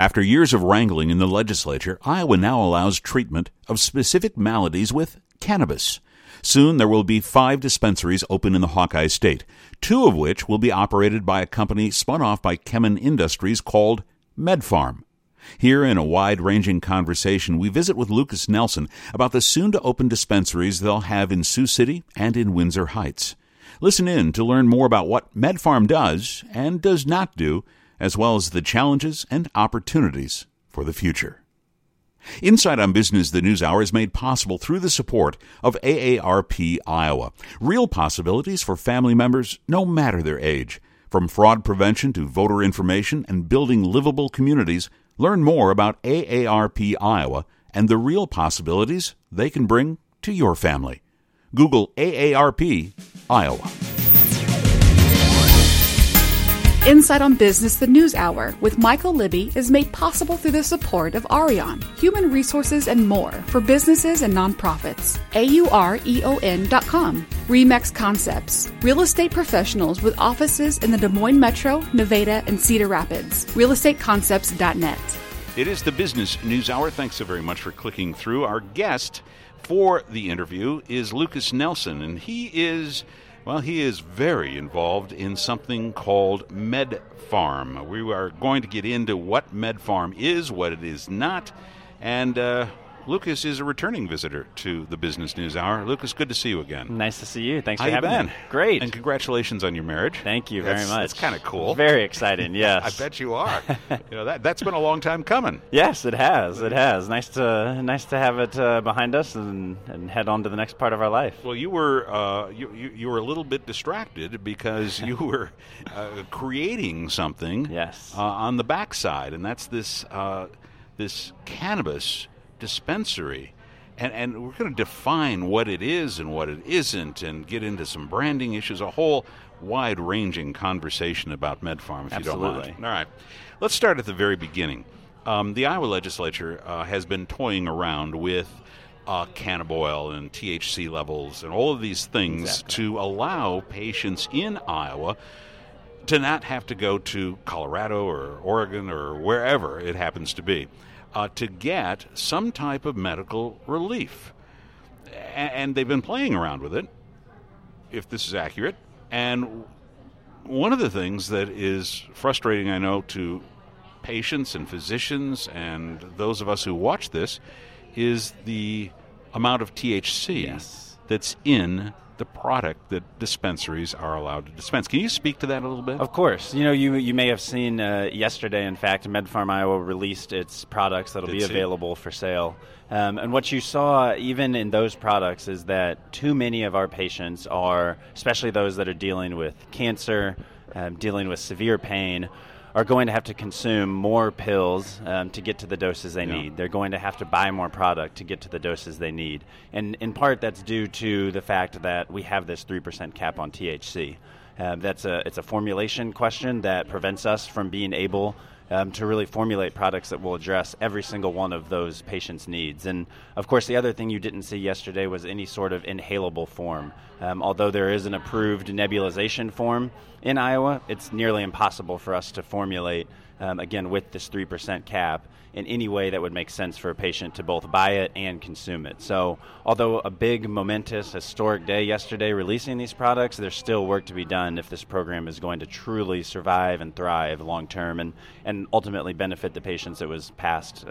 After years of wrangling in the legislature, Iowa now allows treatment of specific maladies with cannabis. Soon there will be 5 dispensaries open in the Hawkeye State, 2 of which will be operated by a company spun off by Kemin Industries called MedPharm. Here, in a wide-ranging conversation, we visit with Lucas Nelson about the soon-to-open dispensaries they'll have in Sioux City and in Windsor Heights. Listen in to learn more about what MedPharm does and does not do, as well as the challenges and opportunities for the future. Insight on Business, the News Hour, is made possible through the support of AARP Iowa. Real possibilities for family members, no matter their age. From fraud prevention to voter information and building livable communities, learn more about AARP Iowa and the real possibilities they can bring to your family. Google AARP Iowa. Insight on Business, the News Hour with Michael Libby is made possible through the support of Arion, Human Resources and More for businesses and nonprofits. AUREON.com. Remax Concepts, real estate professionals with offices in the Des Moines Metro, Nevada, and Cedar Rapids. realestateconcepts.net. It is the Business News Hour. Thanks so very much for clicking through. Our guest for the interview is Lucas Nelson, and he is very involved in something called MedPharm. We are going to get into what MedPharm is, what it is not, and Lucas is a returning visitor to the Business News Hour. Lucas, good to see you again. Nice to see you. Thanks for How having you been? me. Great. And congratulations on your marriage. Thank you very much. That's kind of cool. Very exciting, yes. I bet you are. That's been a long time coming. Yes, it has. It has. Nice to have it behind us and head on to the next part of our life. Well, you were you were a little bit distracted because you were creating something Yes. On the backside, and that's this cannabis dispensary. And we're going to define what it is and what it isn't and get into some branding issues, a whole wide-ranging conversation about MedPharm, if Absolutely. you don't mind. All right. Let's start at the very beginning. The Iowa legislature has been toying around with cannabis and THC levels and all of these things to allow patients in Iowa to not have to go to Colorado or Oregon or wherever it happens to be. To get some type of medical relief. And they've been playing around with it, if this is accurate. And one of the things that is frustrating, I know, to patients and physicians and those of us who watch this is the amount of THC that's in the product that dispensaries are allowed to dispense. Can you speak to that a little bit? Of course. You may have seen yesterday, in fact, MedPharm Iowa released its products that will be available for sale. And what you saw even in those products is that too many of our patients are, especially those that are dealing with cancer, dealing with severe pain, are going to have to consume more pills to get to the doses they need. They're going to have to buy more product to get to the doses they need. And in part, that's due to the fact that we have this 3% cap on THC. It's a formulation question that prevents us from being able to really formulate products that will address every single one of those patients' needs. And, of course, the other thing you didn't see yesterday was any sort of inhalable form. Although there is an approved nebulization form in Iowa, it's nearly impossible for us to formulate, again, with this 3% cap in any way that would make sense for a patient to both buy it and consume it. So although a big, momentous, historic day yesterday releasing these products, there's still work to be done if this program is going to truly survive and thrive long term and ultimately benefit the patients it was passed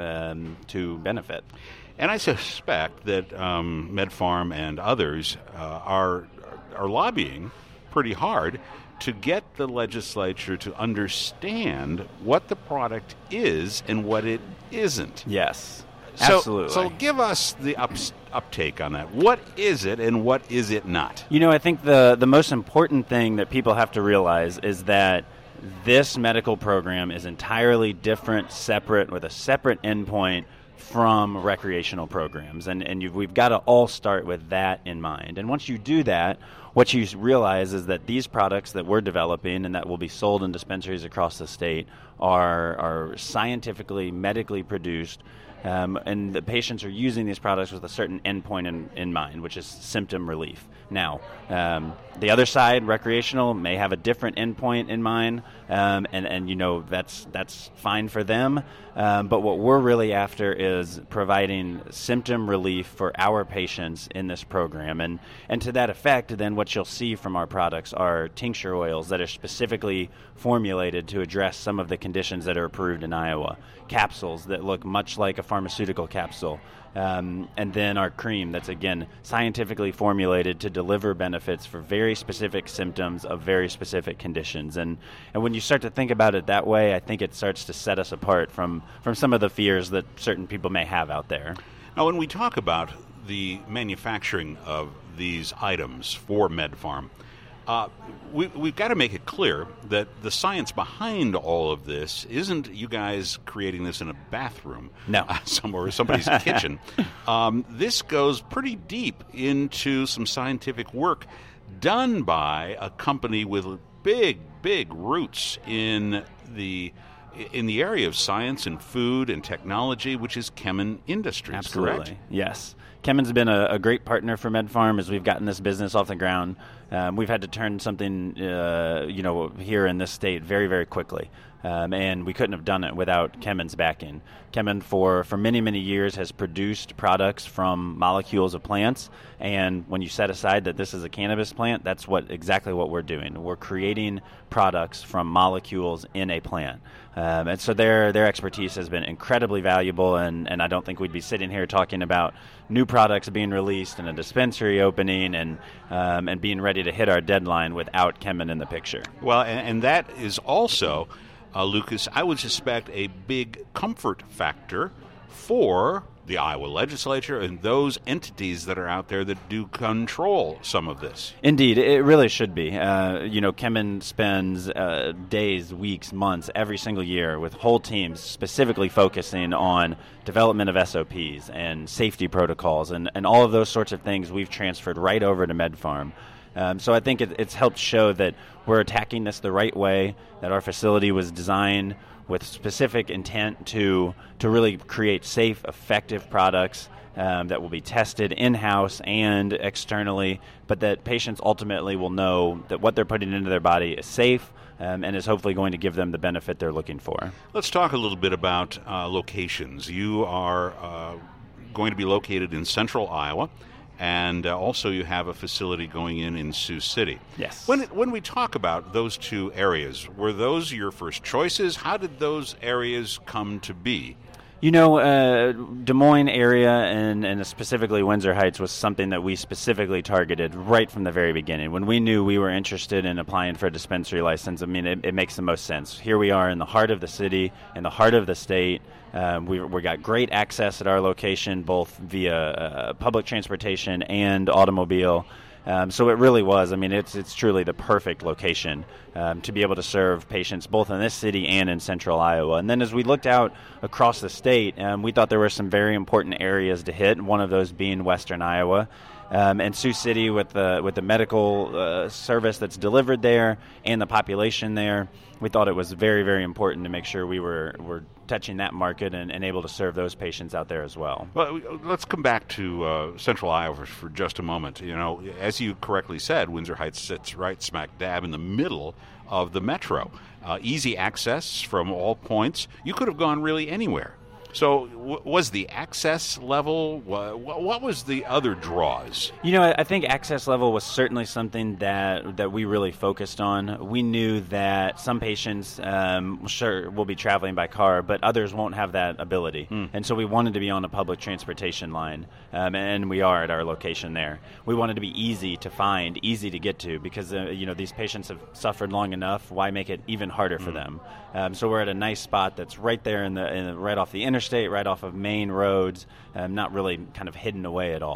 to benefit. And I suspect that MedPharm and others are lobbying pretty hard to get the legislature to understand what the product is and what it isn't. Yes, absolutely. So give us the uptake on that. What is it and what is it not? I think the most important thing that people have to realize is that this medical program is entirely different, separate, with a separate endpoint from recreational programs. And we've got to all start with that in mind. And once you do that, what you realize is that these products that we're developing and that will be sold in dispensaries across the state are scientifically, medically produced. And the patients are using these products with a certain endpoint in mind, which is symptom relief. Now, the other side, recreational, may have a different endpoint in mind, and you know that's fine for them. But what we're really after is providing symptom relief for our patients in this program, and to that effect, then what you'll see from our products are tincture oils that are specifically formulated to address some of the conditions that are approved in Iowa, capsules that look much like a pharmaceutical capsule. And then our cream that's, again, scientifically formulated to deliver benefits for very specific symptoms of very specific conditions. And when you start to think about it that way, I think it starts to set us apart from some of the fears that certain people may have out there. Now, when we talk about the manufacturing of these items for MedPharm, we've got to make it clear that the science behind all of this isn't you guys creating this in a bathroom, somewhere, somebody's kitchen. This goes pretty deep into some scientific work done by a company with big roots in the area of science and food and technology, which is Kemin Industries. Absolutely, correct? Yes. Kemin's been a great partner for MedPharm as we've gotten this business off the ground. We've had to turn something, here in this state very, very quickly. And we couldn't have done it without Kemin's backing. Kemin, for many, many years, has produced products from molecules of plants. And when you set aside that this is a cannabis plant, that's exactly what we're doing. We're creating products from molecules in a plant. And so their expertise has been incredibly valuable, and I don't think we'd be sitting here talking about new products being released and a dispensary opening and being ready to hit our deadline without Kemin in the picture. Well, and that is also, Lucas, I would suspect a big comfort factor for the Iowa legislature and those entities that are out there that do control some of this. Indeed, it really should be. Kemin spends days, weeks, months, every single year with whole teams specifically focusing on development of SOPs and safety protocols and all of those sorts of things we've transferred right over to MedPharm. So I think it's helped show that we're attacking this the right way, that our facility was designed with specific intent to really create safe, effective products that will be tested in-house and externally, but that patients ultimately will know that what they're putting into their body is safe and is hopefully going to give them the benefit they're looking for. Let's talk a little bit about locations. You are going to be located in central Iowa. And also you have a facility going in Sioux City. Yes. When we talk about those two areas, were those your first choices? How did those areas come to be? Des Moines area and specifically Windsor Heights was something that we specifically targeted right from the very beginning. When we knew we were interested in applying for a dispensary license, I mean, it makes the most sense. Here we are in the heart of the city, in the heart of the state. We got great access at our location, both via public transportation and automobile. So it really was. I mean, it's truly the perfect location to be able to serve patients both in this city and in central Iowa. And then as we looked out across the state, we thought there were some very important areas to hit, one of those being western Iowa. And Sioux City with the medical service that's delivered there and the population there, we thought it was very, very important to make sure we were touching that market and able to serve those patients out there as well. Well, let's come back to central Iowa for just a moment. As you correctly said, Windsor Heights sits right smack dab in the middle of the metro. Easy access from all points. You could have gone really anywhere. So was the access level, what was the other draws? I think access level was certainly something that we really focused on. We knew that some patients, will be traveling by car, but others won't have that ability. And so we wanted to be on a public transportation line, and we are at our location there. We wanted to be easy to find, easy to get to, because these patients have suffered long enough. Why make it even harder for them? So we're at a nice spot that's right there right off the interstate, right off of main roads, not really kind of hidden away at all.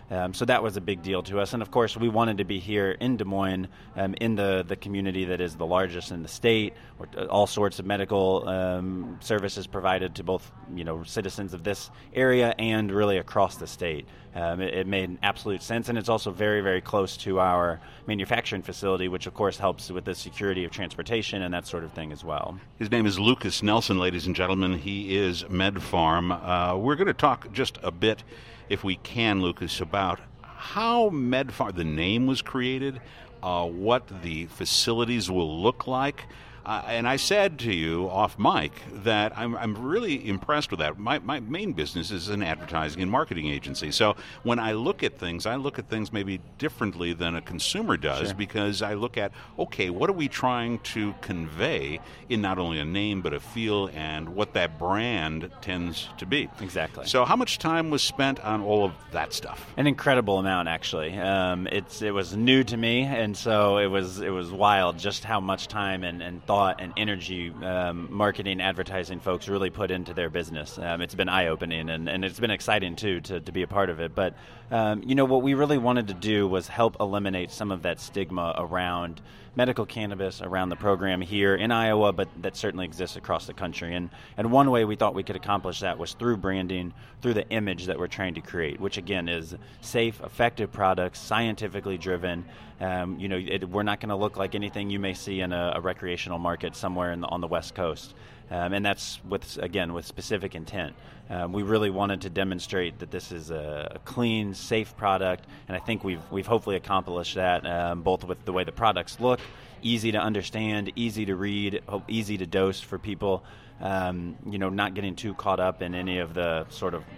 So that was a big deal to us. And, of course, we wanted to be here in Des Moines, in the community that is the largest in the state, where all sorts of medical services provided to both, citizens of this area and really across the state. It made absolute sense, and it's also very, very close to our manufacturing facility, which, of course, helps with the security of transportation and that sort of thing as well. His name is Lucas Nelson, ladies and gentlemen. He is MedPharm. We're going to talk just a bit, if we can, Lucas, about how MedPharm, the name was created, what the facilities will look like. And I said to you off mic that I'm really impressed with that. My main business is an advertising and marketing agency. So when I look at things maybe differently than a consumer does, Sure. because I look at, okay, what are we trying to convey in not only a name but a feel and what that brand tends to be. Exactly. So how much time was spent on all of that stuff? An incredible amount, actually. It was new to me, and so it was wild just how much time and thought and energy marketing, advertising folks really put into their business. It's been eye-opening, and it's been exciting, too, to be a part of it. But, what we really wanted to do was help eliminate some of that stigma around medical cannabis, around the program here in Iowa, but that certainly exists across the country. And one way we thought we could accomplish that was through branding, through the image that we're trying to create, which, again, is safe, effective products, scientifically driven. We're not going to look like anything you may see in a recreational market somewhere on the West Coast. And that's with specific intent. We really wanted to demonstrate that this is a clean, safe product, and I think we've hopefully accomplished that, both with the way the products look, easy to understand, easy to read, easy to dose for people. Not getting too caught up in any of the sort of,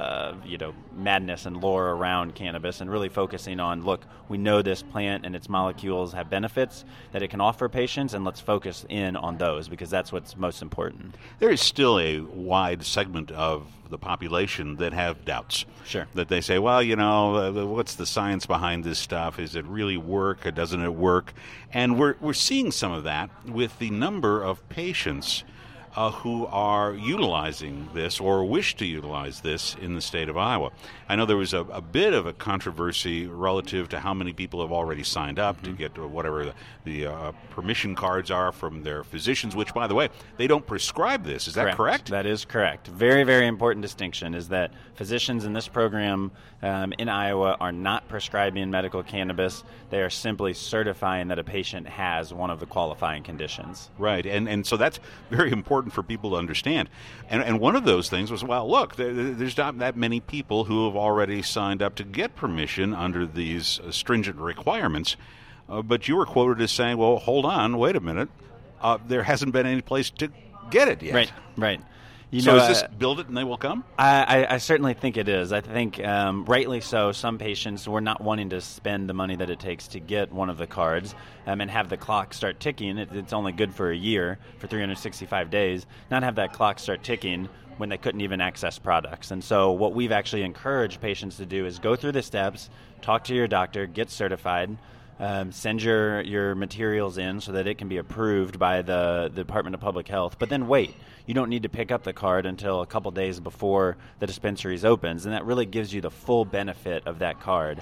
madness and lore around cannabis, and really focusing on, look, we know this plant and its molecules have benefits that it can offer patients, and let's focus in on those because that's what's most important. There is still a wide segment of the population that have doubts. Sure. That they say, well, what's the science behind this stuff? Is it really work or doesn't it work? And we're seeing some of that with the number of patients who are utilizing this or wish to utilize this in the state of Iowa. I know there was a bit of a controversy relative to how many people have already signed up to get whatever the permission cards are from their physicians, which, by the way, they don't prescribe this. Is that correct? That is correct. Very, very important distinction is that physicians in this program in Iowa are not prescribing medical cannabis. They are simply certifying that a patient has one of the qualifying conditions. Right, and so that's very important for people to understand. And one of those things was, well, look, there's not that many people who have already signed up to get permission under these stringent requirements. But you were quoted as saying, well, hold on, wait a minute. There hasn't been any place to get it yet. Right. Is this build it and they will come? I certainly think it is. I think rightly so. Some patients were not wanting to spend the money that it takes to get one of the cards and have the clock start ticking. It's only good for a year, for 365 days. Not have that clock start ticking when they couldn't even access products. And so what we've actually encouraged patients to do is go through the steps, talk to your doctor, get certified, send your materials in so that it can be approved by the Department of Public Health, but then wait. You don't need to pick up the card until a couple days before the dispensaries opens, and that really gives you the full benefit of that card.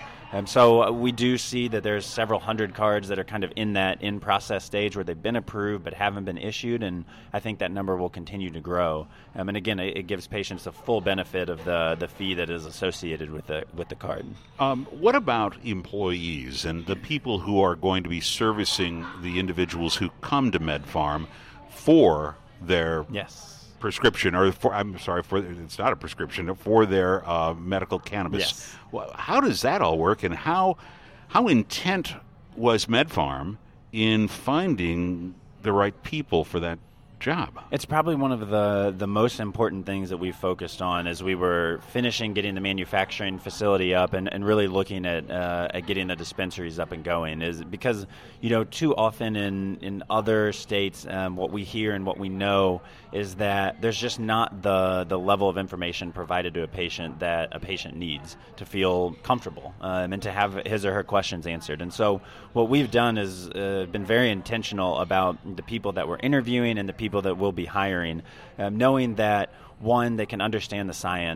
So we do see that there's several hundred cards that are kind of in that in-process stage where they've been approved but haven't been issued, and I think that number will continue to grow. And again, it gives patients the full benefit of the fee that is associated with the card. What about employees and the people who are going to be servicing the individuals who come to MedPharm for their prescription, or it's not a prescription, for their medical cannabis? Yes. Well, how does that all work, and how intent was MedPharm in finding the right people for that job? It's probably one of the most important things that we focused on as we were finishing getting the manufacturing facility up and really looking at getting the dispensaries up and going, is because too often in other states what we hear and what we know is that there's just not the level of information provided to a patient that a patient needs to feel comfortable and to have his or her questions answered. And so what we've done is been very intentional about the people that we're interviewing and the people that we'll be hiring, knowing that, one, they can understand the science,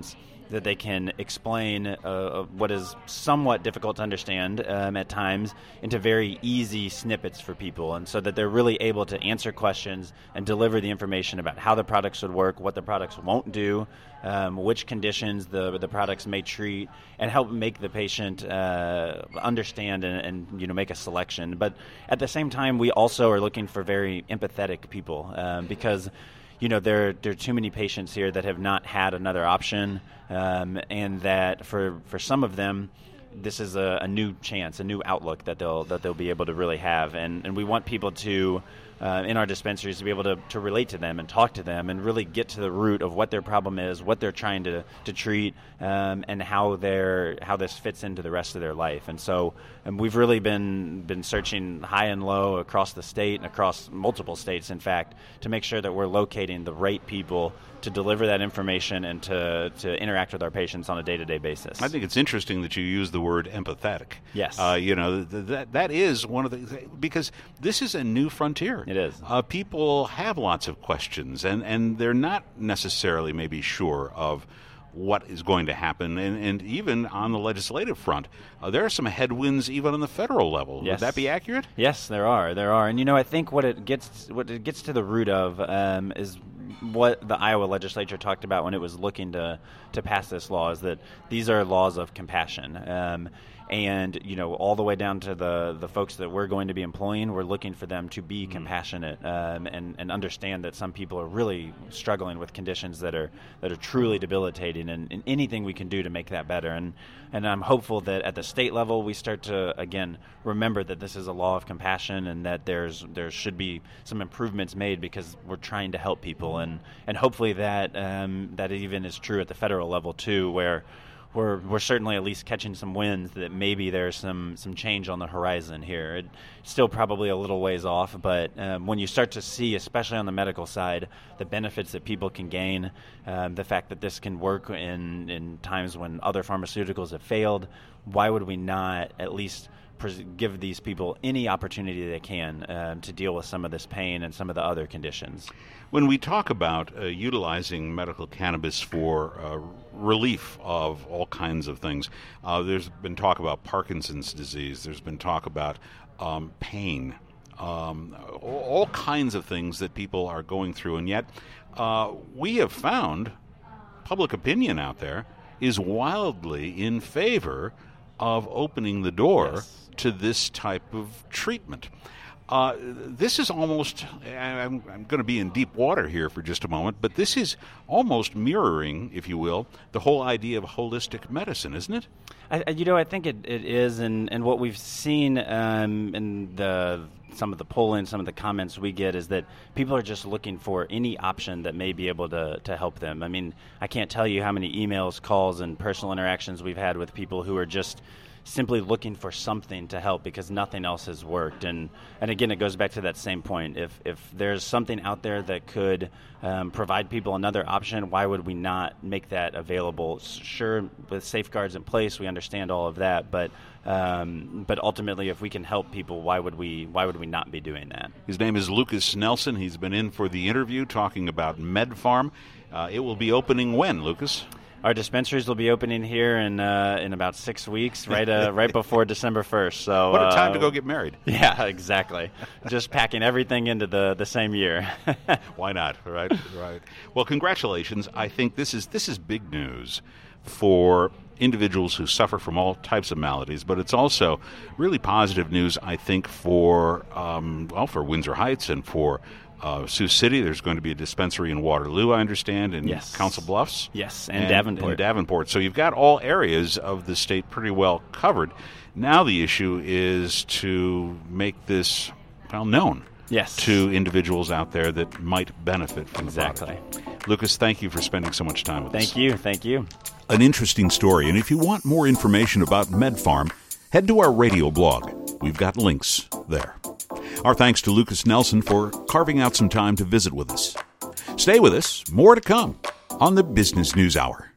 that they can explain what is somewhat difficult to understand at times into very easy snippets for people, and so that they're really able to answer questions and deliver the information about how the products would work, what the products won't do, which conditions the products may treat, and help make the patient understand and make a selection. But at the same time, we also are looking for very empathetic people because there are too many patients here that have not had another option, and that for some of them, this is a new chance, a new outlook that they'll be able to really have, and we want people to in our dispensaries to be able to relate to them and talk to them and really get to the root of what their problem is, what they're trying to treat, and how this fits into the rest of their life. And so we've really been searching high and low across the state and across multiple states, in fact, to make sure that we're locating the right people to deliver that information and to interact with our patients on a day-to-day basis. I think it's interesting that you use the word empathetic. Yes. That is one of the, because this is a new frontier. It is. People have lots of questions, and they're not necessarily maybe sure of what is going to happen, and even on the legislative front, there are some headwinds even on the federal level. Yes. Would that be accurate? Yes, there are, and I think what it gets to the root of is what the Iowa legislature talked about when it was looking to pass this law, is that these are laws of compassion. And all the way down to the folks that we're going to be employing, we're looking for them to be compassionate and understand that some people are really struggling with conditions that are truly debilitating, and anything we can do to make that better. And I'm hopeful that at the state level we start to again remember that this is a law of compassion, and that there should be some improvements made because we're trying to help people, and hopefully that even is true at the federal level too, where we're certainly at least catching some wins, that maybe there's some change on the horizon here. It's still probably a little ways off, but when you start to see, especially on the medical side, the benefits that people can gain, the fact that this can work in times when other pharmaceuticals have failed, why would we not at least give these people any opportunity they can to deal with some of this pain and some of the other conditions? When we talk about utilizing medical cannabis for relief of all kinds of things, there's been talk about Parkinson's disease, there's been talk about pain, all kinds of things that people are going through, and yet we have found public opinion out there is wildly in favor of opening the door to this type of treatment. This is almost, I'm going to be in deep water here for just a moment, but this is almost mirroring, if you will, the whole idea of holistic medicine, isn't it? I think it is, and what we've seen in some of the polling, some of the comments we get, is that people are just looking for any option that may be able to help them. I mean, I can't tell you how many emails, calls, and personal interactions we've had with people who are just simply looking for something to help because nothing else has worked. And again, it goes back to that same point. If there's something out there that could provide people another option, why would we not make that available? Sure, with safeguards in place, we understand all of that, but ultimately, if we can help people, why would we not be doing that? His name is Lucas Nelson. He's been in for the interview talking about MedPharm. It will be opening when, Lucas? Our dispensaries will be opening here in about 6 weeks, right before December 1st. So what a time to go get married. Yeah, exactly. Just packing everything into the same year. Why not? Right. Well, congratulations. I think this is big news for individuals who suffer from all types of maladies, but it's also really positive news, I think, for Windsor Heights and for Sioux City. There's going to be a dispensary in Waterloo, I understand, in Council Bluffs. Yes, and Davenport. And Davenport. So you've got all areas of the state pretty well covered. Now the issue is to make this known to individuals out there that might benefit from the product. Lucas, thank you for spending so much time with us. Thank you. An interesting story, and if you want more information about MedPharm, head to our radio blog. We've got links there. Our thanks to Lucas Nelson for carving out some time to visit with us. Stay with us. More to come on the Business News Hour.